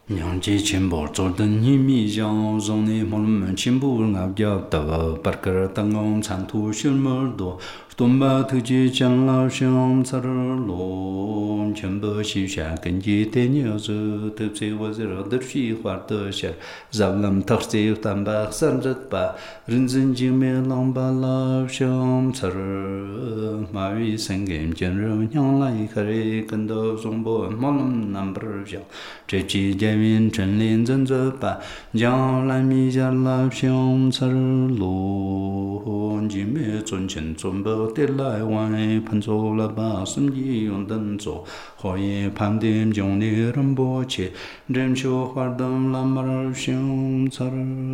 娘姐前不做等一米香，让你莫们前不熬要的，把个当工长途修么多。东巴土鸡将老乡擦着罗，全部西下跟着带鸟子，都在我这儿都是花的下，让人特色淡白三十八，认真精美浪把老乡擦着，马尾生根见人娘来开跟到中国马龙南不小，这期间面真连真着把，将来米家老乡擦着罗，精美尊前尊不。得来往盘坐了把生意用灯做，可以盘点将的人不切，人球花灯拉马儿香擦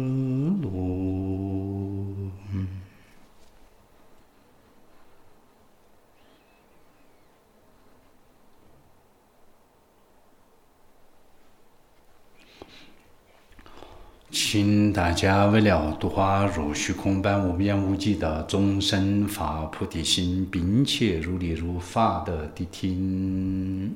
路。请大家为了度化如虚空般无边无际的众生发菩提心，并且如理如法的谛听。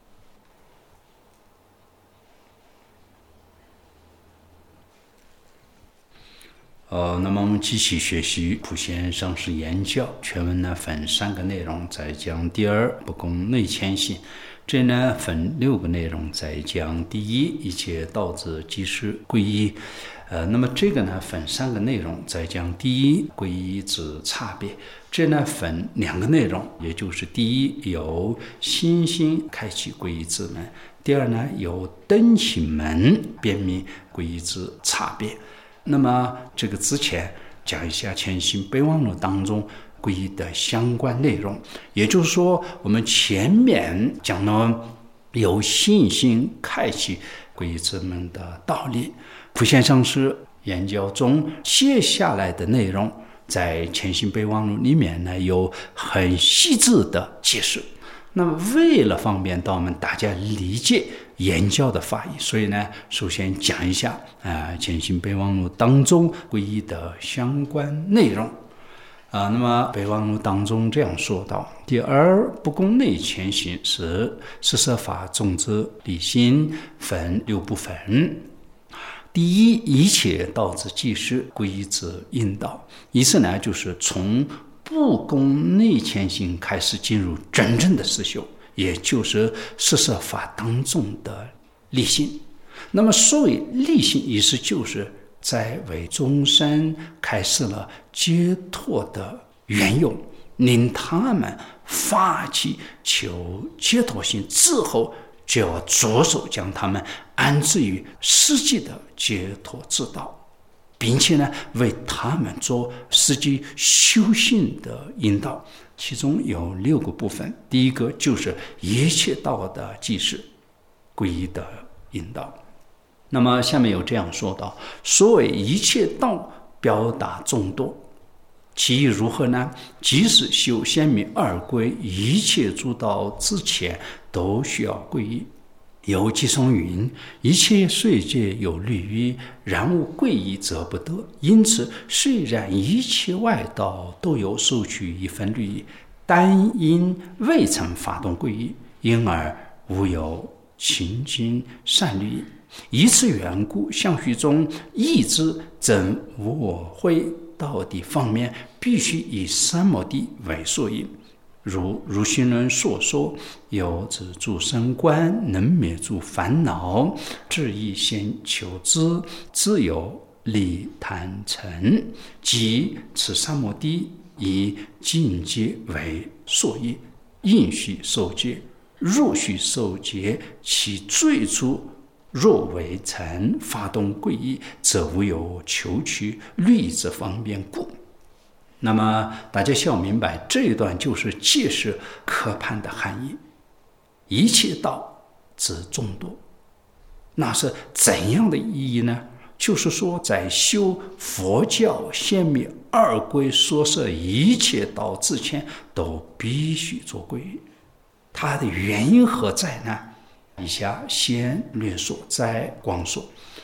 那么我们继续学习普贤上师言教，全文呢分3个内容，再讲第2不共内谦行。这呢分6个内容，再讲第1一切道之即是皈依。那么这个呢分3个内容，再讲第1皈依之差别。这呢分2个内容，也就是第1由心心开启皈依之门，第2呢由灯起门辨明皈依之差别。那么这个之前讲一下前行备忘录当中皈依的相关内容，也就是说我们前面讲了有信心开启皈依之门的道理，普贤上师言教中接下来的内容在前行备忘录里面呢有很细致的解释。那么为了方便到我们大家理解言教的法义，所以呢首先讲一下前行备忘录当中皈依的相关内容。那么备忘录当中这样说道：第2不共内谦行是四摄法种之理心，分6部分。第1一切道之即是皈依之引导，意思呢就是从不共内谦行开始进入真正的实修，也就是四摄法当中的立心。那么所谓立心，意思就是在为众生开始了解脱的缘由，令他们发起求解脱心之后，就要着手将他们安置于实际的解脱之道，并且呢为他们做实际修行的引导。其中有6个部分，第1个就是一切道的即是皈依的引导。那么下面有这样说道：所谓一切道表达众多，其意如何呢？即使修显密2归一切诸道之前都需要皈依。有偈颂云：一切虽皆有律仪，然无皈依则不得。因此虽然一切外道都有受取一份律仪，但因未曾发动皈依，因而无有清净善律仪。以此缘故，相续中意之真我会道的方面，必须以三摩地为所引。如入心论所说：有之诸生观，能灭诸烦恼，至意先求之，自有利贪嗔。即此三摩地以境界为所引，应须受戒，若须受戒，其最初若未曾发动皈依，则无有求取律之方便故。那么大家需要明白，这一段就是解释科判的含义。一切道之众多，那是怎样的意义呢？就是说在修佛教显密2归所设一切道之前，都必须做皈依。它的原因何在呢？以下先略说再光说。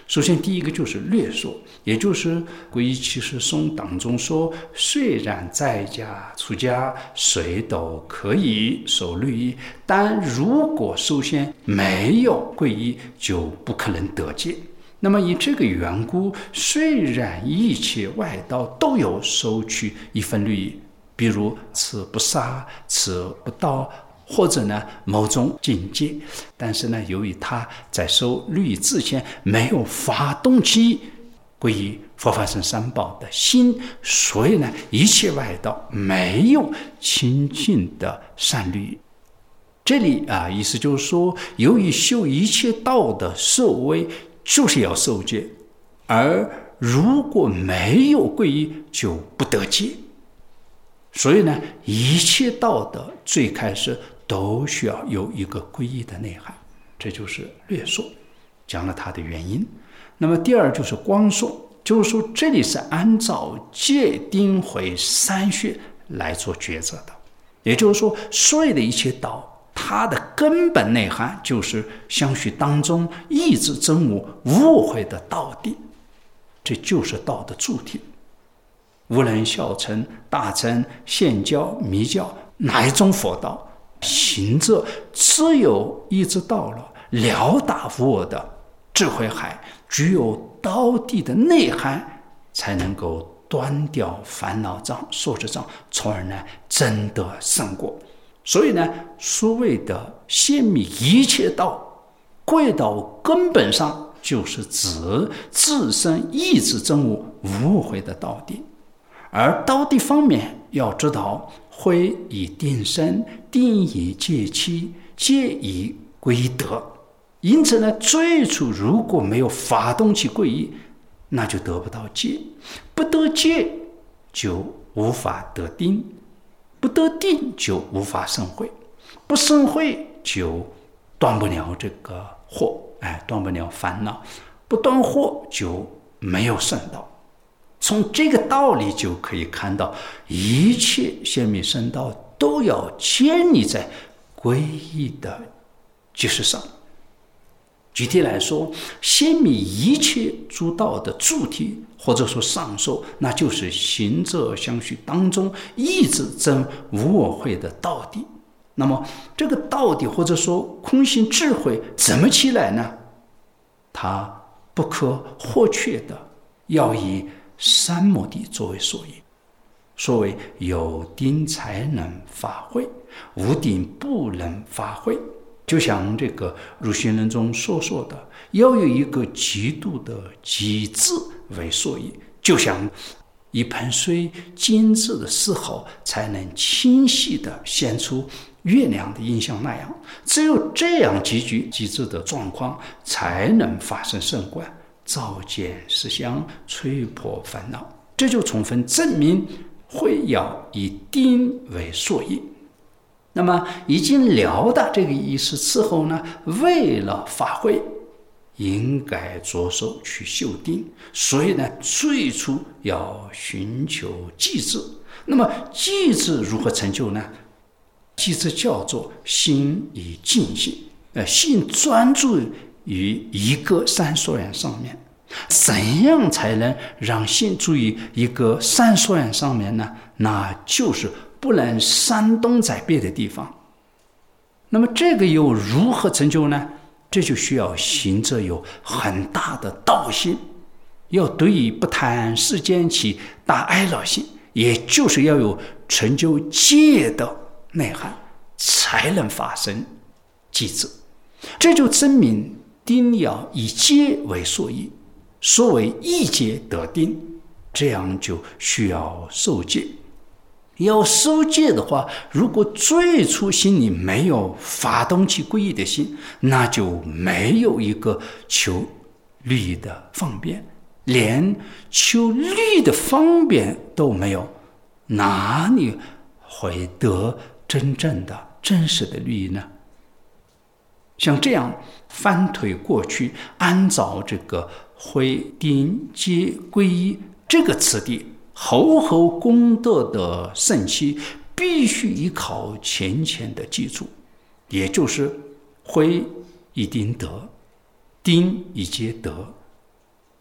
首先第一个就是略说，也就是皈依七十颂当中说，虽然在家出家谁都可以受律仪，但如果首先没有皈依，就不可能得戒。那么以这个缘故，虽然一切外道都有收取一份律仪，比如持不杀、持不盗，或者呢某种境界，但是呢由于他在受律仪之前没有发动起皈依佛法僧三宝的心，所以呢一切外道没有清净的善律仪。这里意思就是说，由于修一切道的受位就是要受戒，而如果没有皈依就不得戒。所以呢一切道的最开始都需要有一个皈依的内涵，这就是略说，讲了它的原因。那么第二就是光说，就是说这里是按照戒定慧三学来做抉择的。也就是说，所有的一切道，它的根本内涵就是相续当中一直真无无慧的道谛，这就是道的主体。无论小乘、大乘、显教、密教，哪一种佛道，行者只有一直到了了达无我的智慧海，具有道谛的内涵，才能够断掉烦恼障、所知障，从而呢真得圣果。所以呢，所谓的显密一切道，归到根本上就是指自身意志真无无慧的道谛。而道谛方面要知道，慧以定生，定以戒期，戒以归德。因此呢，最初如果没有发动起皈依，那就得不到戒，不得戒就无法得定，不得定就无法生慧，不生慧就断不了这个惑，断不了烦恼，不断惑就没有圣道。从这个道理就可以看到，一切显密圣道都要建立在皈依的基础上。具体来说，显密一切诸道的主体，或者说上首，那就是行者相续当中一直真无我慧的道谛。那么这个道谛或者说空性智慧怎么起来呢？它不可或缺的要以三摩地作为所依。所谓有定才能发挥，无定不能发挥。就像这个入心论中所说的，要有一个极度的极致为所依，就像一盆水静止的时候才能清晰地显出月亮的印象那样，只有这样极具极致的状况，才能发生圣观，照见实相，摧破烦恼。这就充分证明慧要以定为所依。那么已经了达这个意思之后呢，为了发挥应该着手去修定，所以呢最初要寻求寂智。那么寂智如何成就呢？寂智叫做心以静心，心专注于一个三所缘上面。怎样才能让心注意一个三所缘上面呢？那就是不能煽动在别的地方。那么这个又如何成就呢？这就需要行者有很大的道心，要对于不贪世间起大爱乐心，也就是要有成就戒的内涵，才能发生寂智。这就证明定要以戒为所依，所谓一戒得定，这样就需要受戒。要受戒的话，如果最初心里没有发动起皈依的心，那就没有一个求律仪的方便，连求律仪的方便都没有，哪里会得真正的真实的律仪呢？像这样翻推过去，按照这个慧定戒皈依这个次第，厚厚功德的圣器必须依靠浅浅的记住，也就是慧以定得，定以戒得，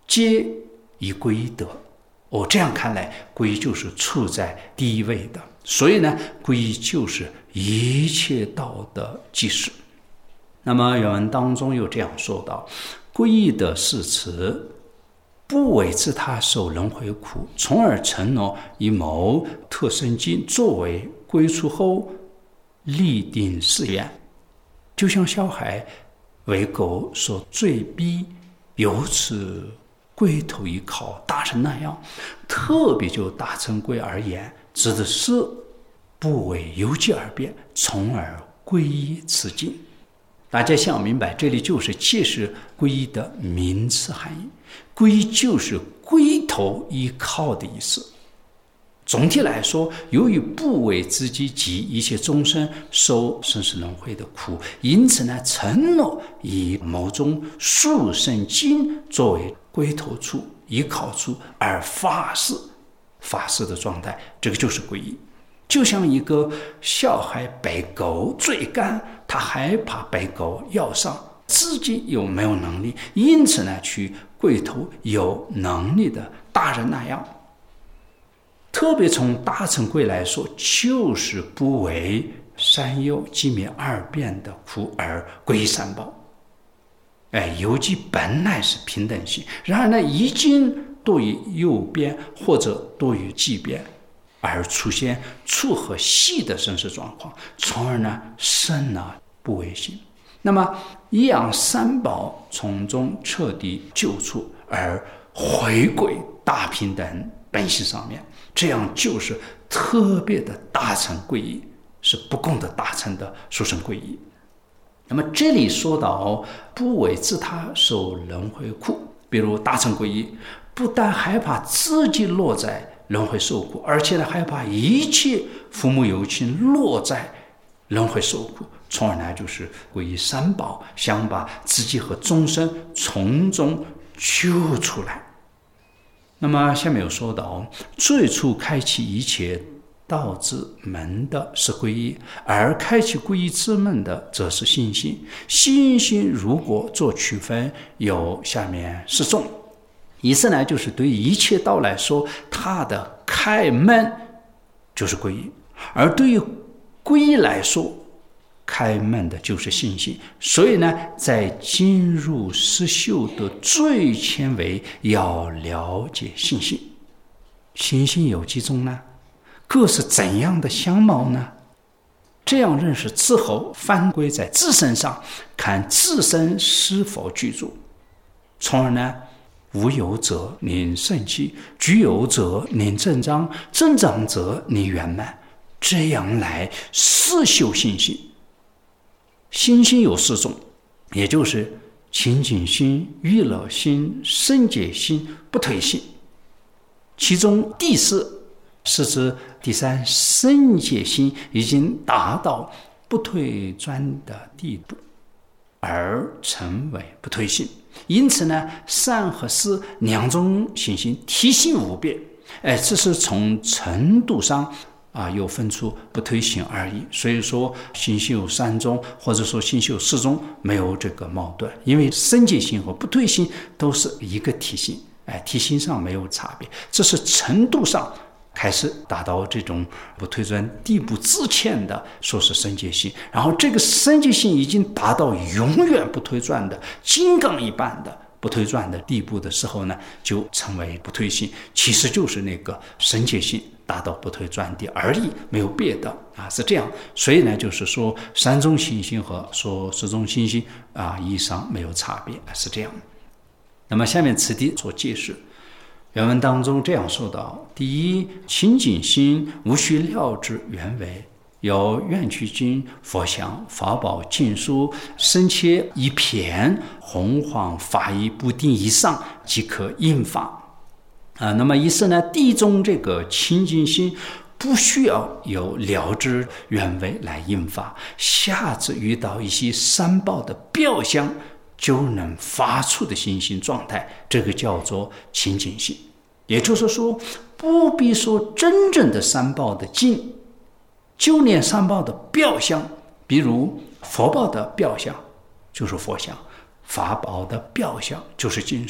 皆以皈依得。这样看来，皈依就是处在第一位的。所以呢，皈依就是一切道的基石。那么原文当中又这样说道：皈依的誓词，不为自他受轮回苦，从而承诺以某特生经作为归出后立定誓愿，就像小孩为狗所罪逼，由此归头依靠大乘那样。特别就大乘归而言，指的是不为由己而变，从而皈依此经。大家想明白，这里就是揭示皈依的名词含义。皈依就是归头依靠的意思。总体来说，由于不为自己及一切众生受生死轮回的苦，因此呢，承诺以某种殊胜经作为归头处、依靠处而发誓的状态，这个就是皈依。就像一个小孩被狗追赶，他害怕被狗咬伤，自己又没有能力，因此呢，去归头有能力的大人那样。特别从大乘归来说，就是不为三有寂灭二变的苦而皈依三宝。有记本来是平等性，然而呢，已经多于右边或者多于即变，而出现粗和细的生死状况，从而呢生了不为心。那么一样三宝从中彻底救出，而回归大平等本性上面，这样就是特别的大乘皈依，是不共的大乘的殊胜皈依。那么这里说到不为自他受轮回苦，比如大乘皈依，不但害怕自己落在轮回受苦，而且呢害怕一切父母有亲落在轮回受苦，从而呢就是皈依三宝，想把自己和众生从中救出来。那么下面有说到，最初开启一切道之门的是皈依，而开启皈依之门的则是信心。信心如果做区分，有下面4种。意思呢，就是对于一切道来说，它的开门就是皈依，而对于皈依来说，开门的就是信心。所以呢，在进入实修的最前围，要了解信心。信心有几种呢？各是怎样的相貌呢？这样认识之后，反归在自身上，看自身是否具足，从而呢，无有者令圣气，具有者令正章，正章者令圆满，这样来实修信心。信心有4种，也就是清净心、娱乐心、圣洁心、不退心。其中第4是指第3圣洁心已经达到不退转的地步，而成为不退心。因此呢，3和4两种信心体性无变，这是从程度上又分出不退心而已。所以说信心有3种，或者说信心有4种，没有这个矛盾，因为圣洁心和不退心都是一个体性，体性上没有差别，这是程度上开始达到这种不退转地步之前的说是圣洁心，然后这个圣洁心已经达到永远不退转的金刚一般的不退转的地步的时候呢，就成为不退心，其实就是那个圣洁心达到不退转地而已，没有别的是这样。所以呢，就是说3种信心和说4种信心意义上没有差别，是这样。那么下面此地做解释，原文当中这样说道：第一，清净心无需了知原委，有愿取经、佛像、法宝、经书、深切一片洪荒法义不定以上即可印发。那么意思呢，第一种这个清净心不需要有了知原委来印发，下次遇到一些三宝的表象就能发出的信心状态，这个叫做清净心。也就是说，不必说真正的三宝的境，就连三宝的表象，比如佛宝的表象就是佛像，法宝的表象就是经书，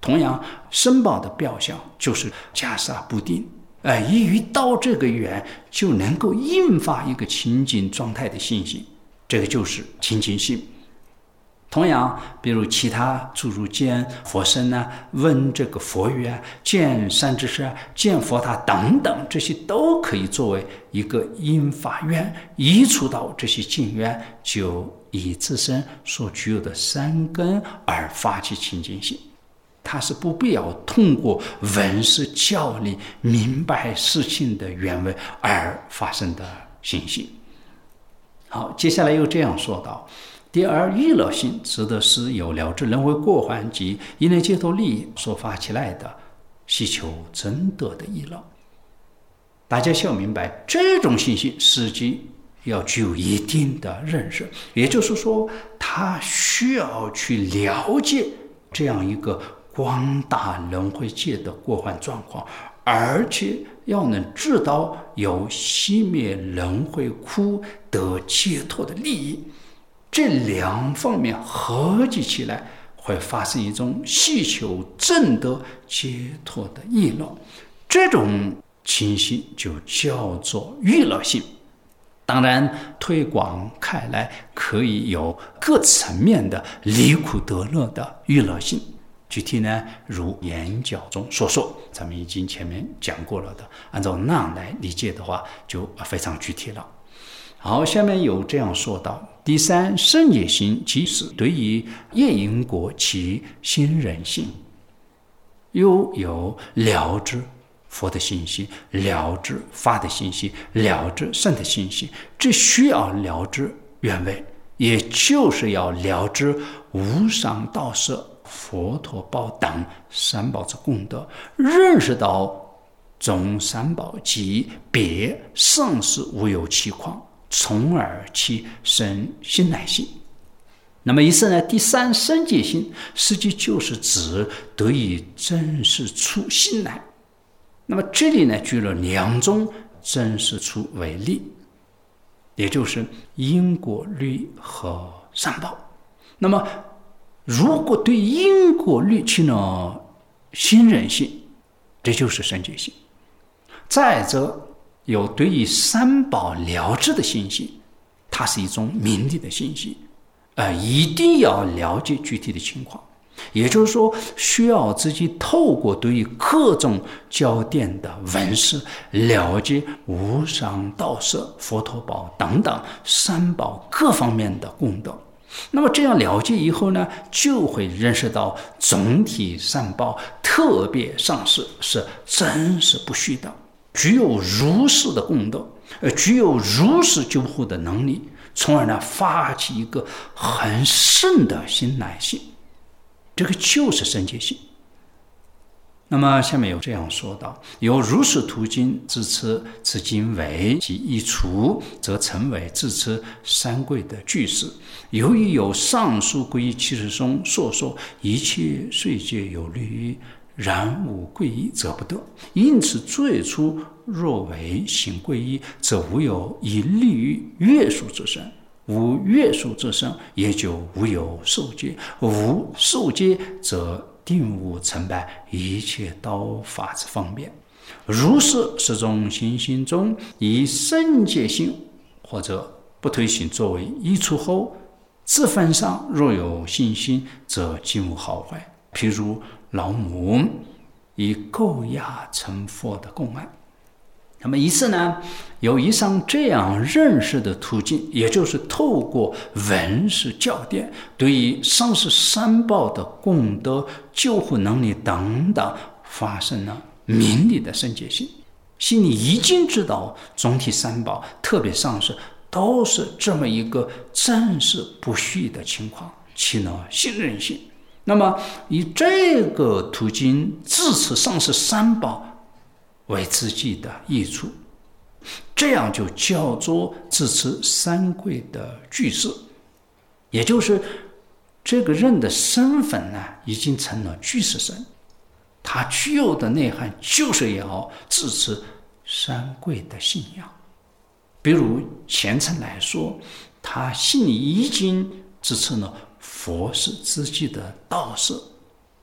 同样，申报的表象就是袈裟不定，一遇到这个缘就能够引发一个清净状态的信心，这个就是清净心。同样，比如其他诸如见佛身问这个佛语见善知识见佛塔等等，这些都可以作为一个因法愿，移除到这些境缘，就以自身所具有的三根而发起清净心。它是不必要通过闻思教理明白事情的原委而发生的信心。好，接下来又这样说道：第二，娱乐性指的是有了知轮回过患及因内解脱利益所发起来的希求真德的娱乐。大家需要明白，这种信心实际要具有一定的认识，也就是说，他需要去了解这样一个广大轮回界的过患状况，而且要能知道有熄灭轮回苦得解脱的利益。这两方面合计起来，会发生一种希求证得解脱的意乐，这种情形就叫做娱乐性。当然，推广开来可以有各层面的离苦得乐的娱乐性。具体呢，如演讲中所说，咱们已经前面讲过了的，按照那样来理解的话，就非常具体了。好，下面有这样说道：第三，圣解心即是对于业因果其心人性，又有了知佛的信息，了知法的信息，了知圣的信息，这需要了知原委，也就是要了知无上道舍、佛陀报等三宝之功德，认识到总三宝及别上师无有其况，从而其生信赖性。那么以此呢，第三圣解心实际就是指得以真实出信赖。那么这里呢，举了两种真实出为例，也就是因果律和三宝。那么如果对因果律起了信任性，这就是圣解性。再者，有对于三宝了知的信息，它是一种明理的信息，一定要了解具体的情况。也就是说，需要自己透过对于各种教典的文饰，了解无上道舍、佛陀宝等等三宝各方面的功德。那么这样了解以后呢，就会认识到总体三宝特别上师是真实不虚的，具有如是的功德，具有如是救护的能力，从而呢发起一个很深的信赖性，这个就是圣解性。那么下面有这样说道：有如是途径自持此经为及一除，则成为自持三归的句式。由于有上述皈依七十中所说一切虽皆有律仪，然无皈依则不得。因此最初若为行皈依，则无有以律仪约束之身，无约束之身，也就无有受戒，无受戒则定无成败一切道法之方便。如是种行心中，以圣解性或者不退行作为依处后，自分上若有信心，则尽无好坏。譬如老母以垢牙成佛的公案。那么以此呢，有以上这样认识的途径，也就是透过文史教典，对于上师三宝的功德、救护能力等等，发生了明理的圣解性，心里已经知道总体三宝，特别上师都是这么一个真实不虚的情况，起了信任性。那么以这个途径支持上师三宝为自己的益处，这样就叫做支持三归的句式，也就是这个人的身份呢，已经成了句式身，他具有的内涵就是要支持三归的信仰。比如虔诚来说，他心里已经支持了佛是自己的道士，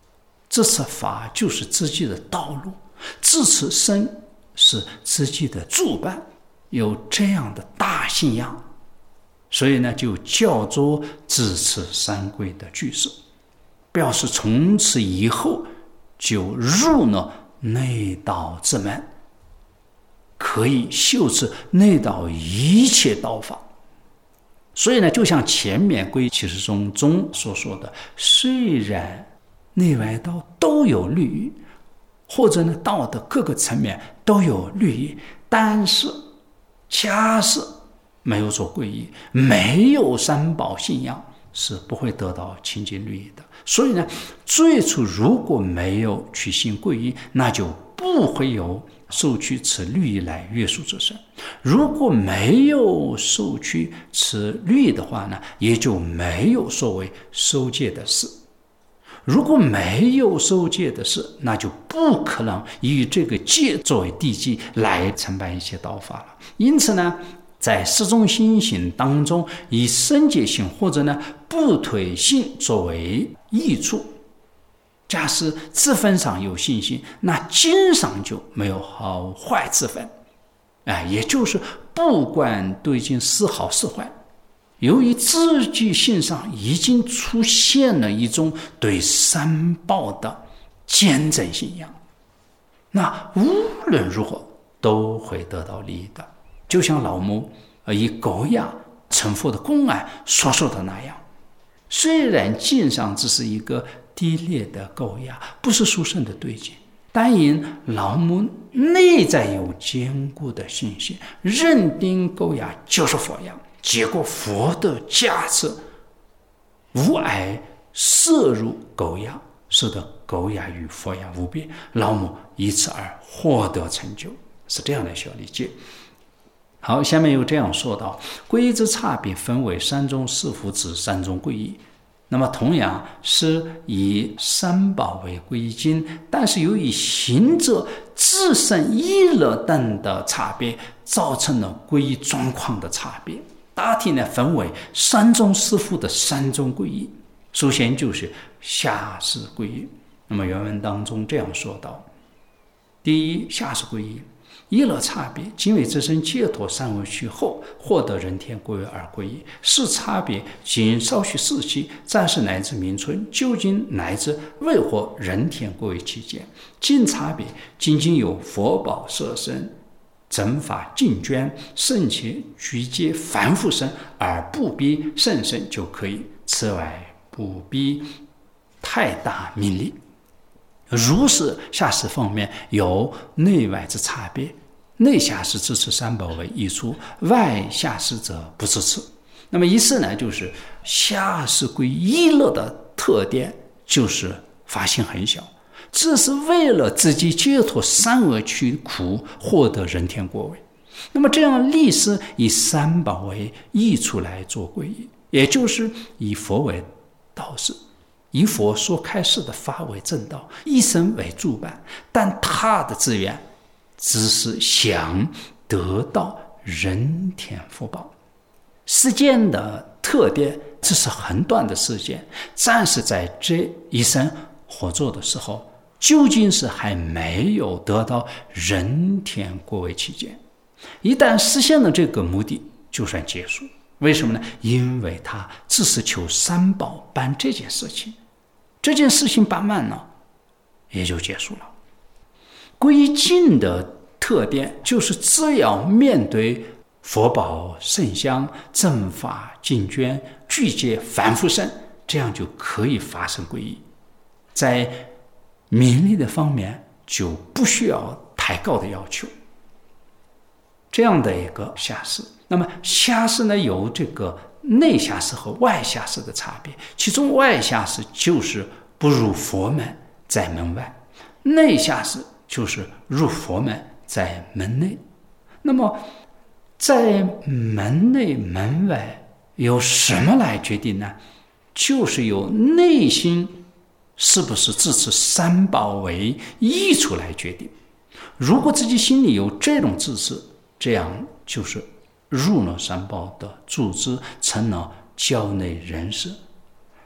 这次法就是自己的道路，这次身是自己的主办，有这样的大信仰，所以呢就叫做自持三皈的居士，表示从此以后就入了内道之门，可以修持内道一切道法。所以呢，就像前面皈依启示宗中所说的，虽然内外道都有律仪，或者呢道的各个层面都有律仪，但是假使没有做皈依，没有三宝信仰，是不会得到清净律仪的。所以呢，最初如果没有去行皈依，那就不会有受取此律仪来约束之身。如果没有受取此律仪的话呢，也就没有所谓受戒的事。如果没有受戒的事，那就不可能以这个戒作为地基来承办一些道法了。因此呢，在十种心行当中，以生戒性或者呢不退性作为益处。假使自分上有信心，那经上就没有好坏之分，也就是不管对境是好是坏，由于自己性上已经出现了一种对三宝的坚贞信仰，那无论如何都会得到利益的。就像老母以狗牙成佛的公案所说的那样，虽然境上只是一个低劣的狗牙，不是殊胜的对境，但因老母内在有坚固的信心，认定狗牙就是佛牙，结果佛的加持无碍摄入狗牙，使得狗牙与佛牙无别，老母以此而获得成就，是这样的小理解。好，下面又这样说到，皈依之差别分为三种四福之三种皈依。那么同样是以三宝为皈依经，但是由于行者自身意乐等的差别，造成了皈依状况的差别。大体呢分为三种四福的三种皈依。首先就是下士皈依。那么原文当中这样说道：第一，下士皈依，意乐差别，今为自身解脱三恶趣后，获得人天归位而皈依。是差别，仅稍许时期，暂时乃至名存，究竟乃至未获人天归位期间。今差别，仅仅有佛宝摄身、正法净捐、圣切具戒凡夫身，而不必圣身就可以，此外不必太大名利。如是下士方面有内外之差别，内下士支持三宝为益处，外下士则不支持。那么意思呢，就是下士归意乐的特点就是发心很小，只是为了自己解脱三恶趣苦，获得人天果位。那么这样立誓以三宝为益处来做皈依，也就是以佛为导师，以佛所开示的法为正道，一生为主办，但他的志愿只是想得到人天福报。世间的特点只是很短的时间，暂时在这一生活着的时候，究竟是还没有得到人天果位期间。一旦实现了这个目的，就算结束。为什么呢？因为他只是求三宝办这件事情，这件事情办完了，也就结束了。皈依境的特点就是只要面对佛宝圣香、正法净捐、具戒凡夫身，这样就可以发生皈依。在名利的方面就不需要太高的要求，这样的一个下士。那么下士呢，有这个内下士和外下士的差别，其中外下士就是不入佛门，在门外；内下士就是入佛门，在门内。那么在门内门外由什么来决定呢？就是由内心是不是支持三宝为益处来决定。如果自己心里有这种支持，这样就是入了三宝的组织，成了教内人士。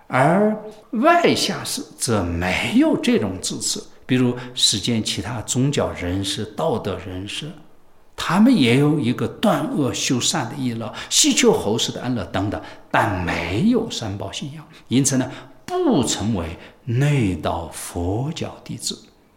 而外下士则没有这种支持。比如世间其他宗教人士、道德人士，他们也有一个断恶修善的意乐，希求后世的安乐等等，但没有三宝信仰，因此呢，不成为内道佛教弟子。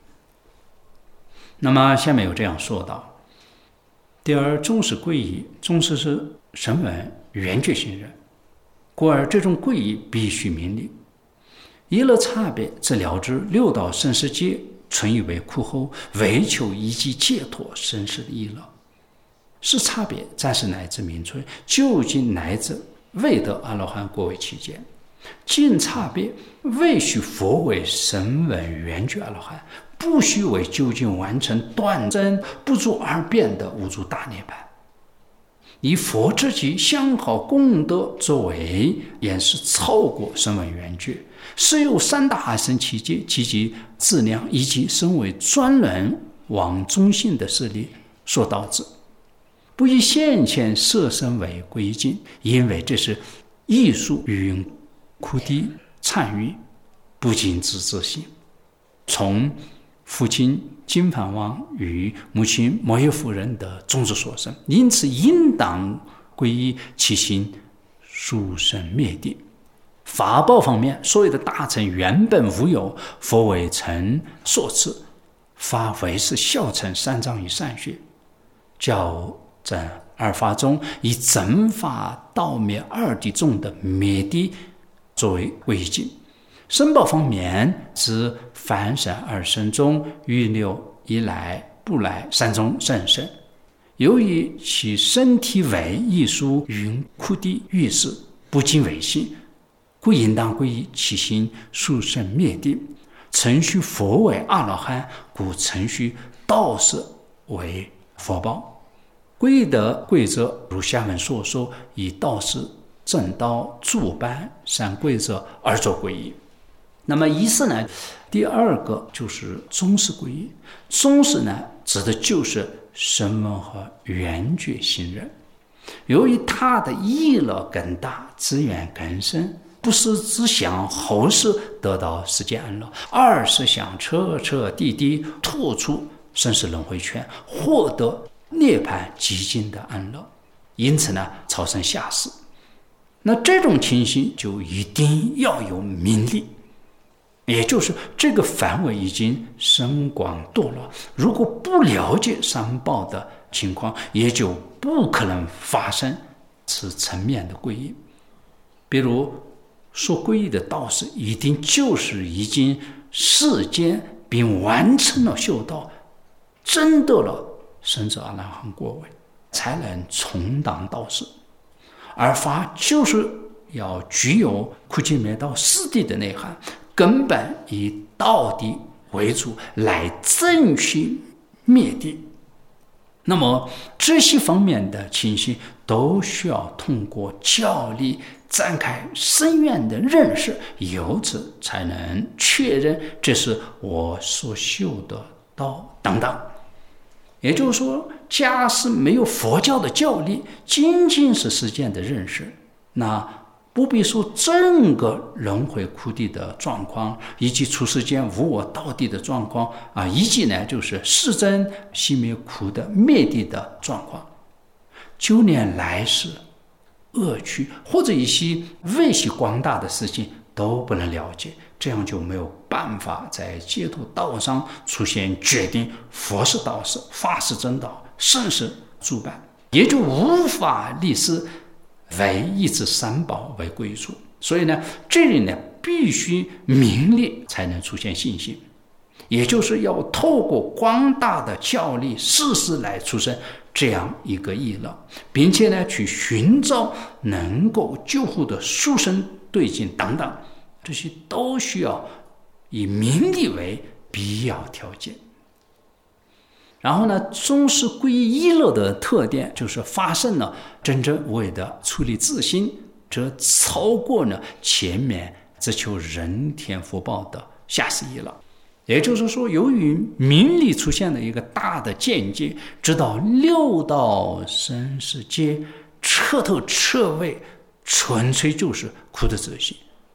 那么下面有这样说道：第二，宗师皈依，宗师是声闻缘觉行人，故而这种皈依必须明理。一乐差别，则了知六道生死界，存以为苦后，为求一即解脱生死的意乐。是差别，暂时乃至名存，究竟乃至未得阿罗汉果为期间。尽差别，未许佛为声闻缘觉阿罗汉，不须为究竟完成断真不住而变的无住大涅槃。以佛之己相好功德作为，也是超过声闻缘觉，是有三大阿僧祇劫，其即质量以及身为专轮往中性的势力所导致。不以现前色身为归尽，因为这是艺术与苦地参与，不仅自自性。从父亲金梵王与母亲摩耶夫人的种子所生，因此应当皈依其心，殊生灭地。法报方面，所有的大乘原本无有，佛为尘所赐，法为是孝成三藏与善学，教正二法中，以正法道灭二谛众的灭地作为皈依境。申报方面，指凡圣二圣中，预流一来不来三种甚深，由于其身体为艺术云苦地欲事，不尽为性，故应当皈依其心，殊生灭地。承续佛为阿罗汉，故承续道士为佛报。皈依的规则如下文所说，以道士、正道、助班三规则而作皈依。那么仪式呢，第二个就是宗师皈依。宗师呢，指的就是声闻和缘觉行人。由于他的意乐更大，资源更深，不是只想后世得到世界安乐，而是想彻彻底底脱出生死轮回圈，获得涅槃极尽的安乐，因此呢，超生下世。那这种情形就一定要有明理，也就是这个范围已经深广堕落，如果不了解三宝的情况，也就不可能发生此层面的皈依。比如说皈依的道士，一定就是已经世间并完成了修道，证得了甚至阿罗汉果位，才能充当道士。而法就是要具有苦集灭道四谛的内涵，根本以道谛为主，来正确灭谛。那么这些方面的情形，都需要通过教理展开深远的认识，由此才能确认这是我所修的道等等。也就是说，假使没有佛教的教理，仅仅是世间的认识，那不必说整个轮回苦地的状况，以及出世间无我道谛的状况以及呢就是世真熄灭苦的灭地的状况，就连来世恶趣或者一些未系广大的事情都不能了解，这样就没有办法在解脱道上出现决定佛是道士，法是真道，圣是主办，也就无法立誓为一至三宝为归属。所以呢，这里呢必须明理才能出现信心，也就是要透过广大的教理事实来出生这样一个意乐，并且呢去寻找能够救护的殊胜对境等等，这些都需要以明理为必要条件。然后呢，宗师皈依意乐的特点就是发生了真正无为的处理自心，这超过了前面只求人天福报的下世意乐。也就是说，由于明理出现了一个大的见解，知道六道生死界彻头彻尾纯粹就是苦的自心，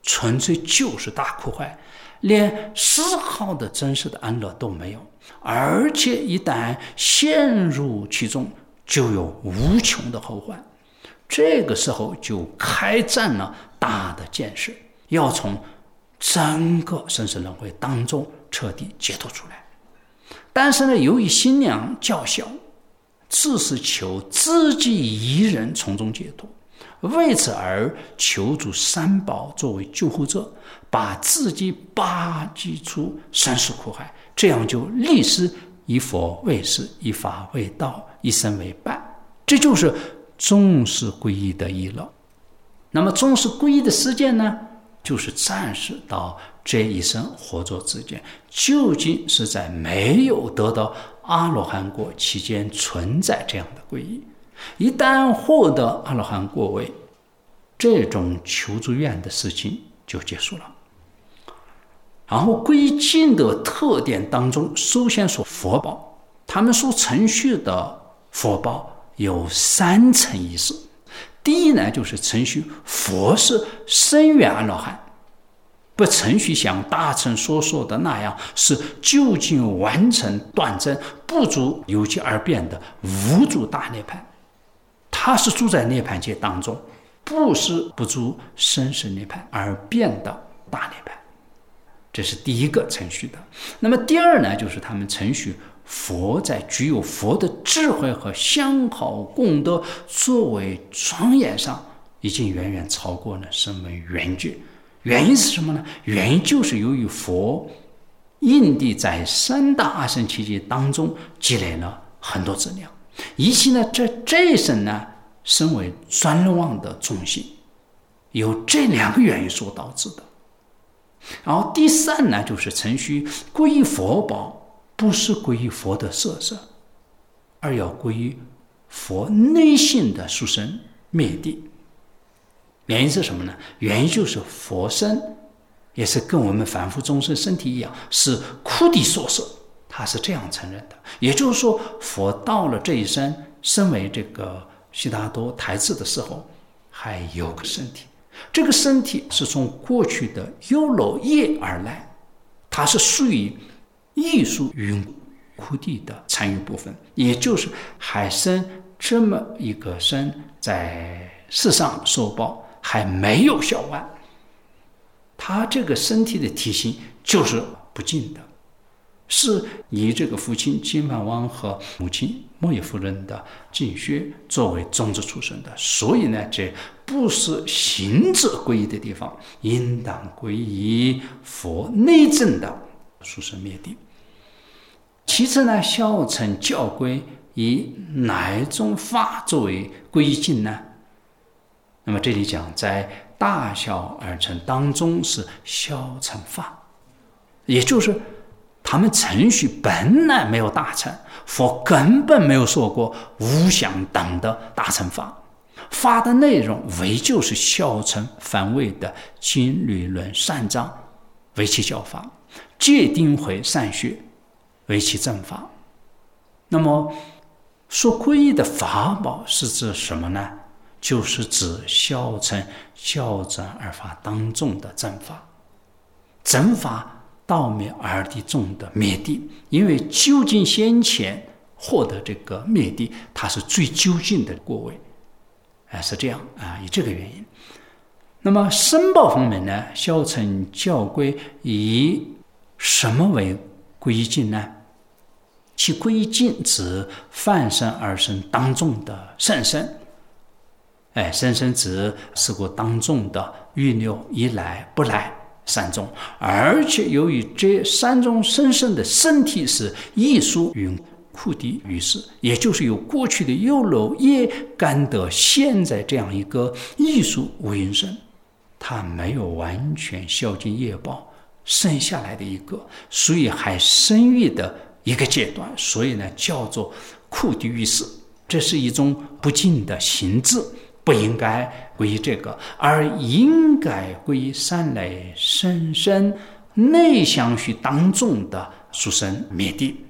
纯粹就是大苦海，连丝毫的真实的安乐都没有，而且一旦陷入其中，就有无穷的后患。这个时候就开战了大的建设，要从整个生死轮回当中彻底解脱出来。但是呢，由于心量较小，只是求自己一人从中解脱，为此而求助三宝作为救护者，把自己拔济出生死苦海，这样就立誓以佛为师，以法为道，以身为伴。这就是重视皈依的意乐。那么重视皈依的实践呢，就是暂时到这一生活着之间，究竟是在没有得到阿罗汉果期间存在这样的皈依。一旦获得阿罗汉果位，这种求助愿的事情就结束了。然后皈依境的特点当中，首先说佛报，他们所承续的佛报有3层意思。第一呢，就是承续佛是深远阿罗汉，不承续像大乘所说的那样是究竟完成断证，不住由其而变的无住大涅槃。他是住在涅槃界当中，不是不住生死涅槃而变的大涅槃。这是第一个程序的。那么第二呢，就是他们程序佛在具有佛的智慧和相好功德作为庄严上，已经远远超过了声闻缘觉。原因是什么呢？原因就是由于佛因地在3大阿僧祇劫当中积累了很多资粮，以及呢这一生呢身为专轮王的中心，有这2个原因所导致的。然后第3呢，就是程序皈依佛宝，不是皈依佛的色身，而要皈依佛内心的殊胜灭地。原因是什么呢？原因就是佛身也是跟我们凡夫众生身体一样，是苦地所摄，他是这样承认的。也就是说，佛到了这一生身为这个悉达多太子的时候，还有个身体，这个身体是从过去的优楼业而来，它是属于艺术云苦地的参与部分，也就是还生这么一个身在世上受报还没有消完，他这个身体的体型就是不净的，是以这个父亲金饭王和母亲摩耶夫人的净血作为种子出生的。所以呢，这不是行者皈依的地方，应当皈依佛内证的殊胜灭地。其次呢，小乘教规以哪一种法作为皈依境呢？那么这里讲在大小二乘当中是小乘法，也就是他们程序本来没有大乘，佛根本没有说过无相等的大乘法，法的内容唯就是小乘范围的经律论善章为其教法，戒定慧善学为其正法。那么说皈依的法宝是指什么呢？就是指小乘教正二法当中的正法。正法道灭二谛中的灭谛，因为究竟先前获得这个灭谛，它是最究竟的果位，是这样以这个原因。那么申报方面呢，小乘教规以什么为皈依境呢？其皈依境指梵身二身当中的甚深，甚深指是故当中的欲流一来不来3种，而且由于这3种甚深的身体是艺术与苦地于是，也就是由过去的优楼业感得现在这样一个艺术无因身，它没有完全消尽业报剩下来的一个，所以还生育的一个阶段，所以呢叫做苦地于是。这是一种不净的行智，不应该皈依这个，而应该皈依三类深深内相续当中的殊胜灭谛。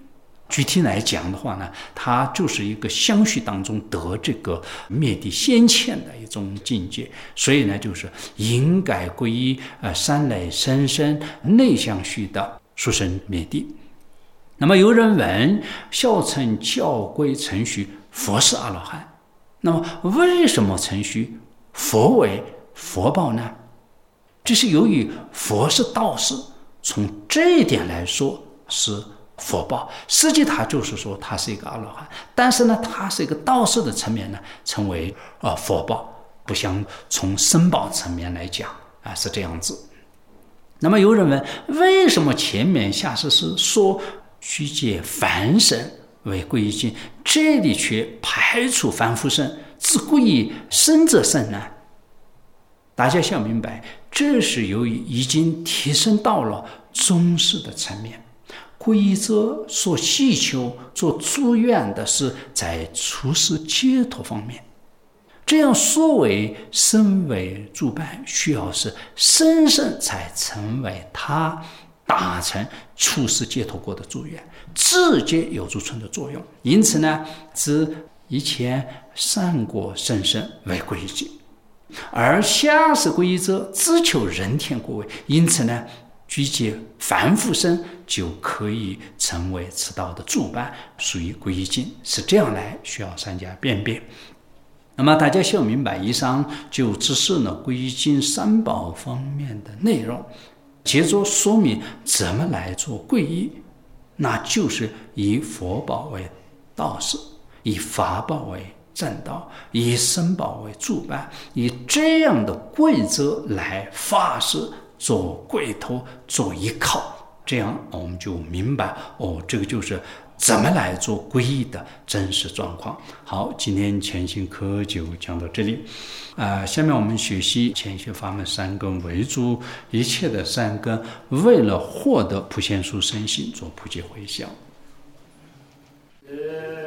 具体来讲的话呢，它就是一个相续当中得这个灭地先遣的一种境界。所以呢，就是应该皈依三类生生内相续的殊胜灭地。那么有人问，小乘教规程序佛是阿罗汉，那么为什么程序佛为佛报呢？这是由于佛是道士，从这一点来说是佛报，实际它就是说它是一个阿罗汉，但是呢，它是一个道士的层面呢，成为佛报，不像从身报层面来讲是这样子。那么有人问，为什么前面下士是说须借凡身为皈依境，这里却排除凡夫身，只皈依生者身呢？大家想明白，这是由于已经提升到了宗师的层面。皈依者所希求、所祝愿的是在处世解脱方面。这样所谓身为主办，需要是生生才成为他达成处世解脱国的祝愿，直接有助存的作用。因此呢，指以前善果生生为皈依境，而下士皈依者只求人天果位，因此呢，具借凡夫身就可以成为此道的主办，属于皈依境，是这样来需要三家辨别。那么大家需要明白，以上就只是呢皈依境三宝方面的内容。接着说明怎么来做皈依，那就是以佛宝为道士，以法宝为正道，以身宝为主办，以这样的规则来发誓做跪头做依靠，这样我们就明白这个就是怎么来做皈依的真实状况。好，今天潜心课就讲到这里。下面我们学习潜学法门三根为主，一切的三根为了获得普贤殊胜心做普济回向。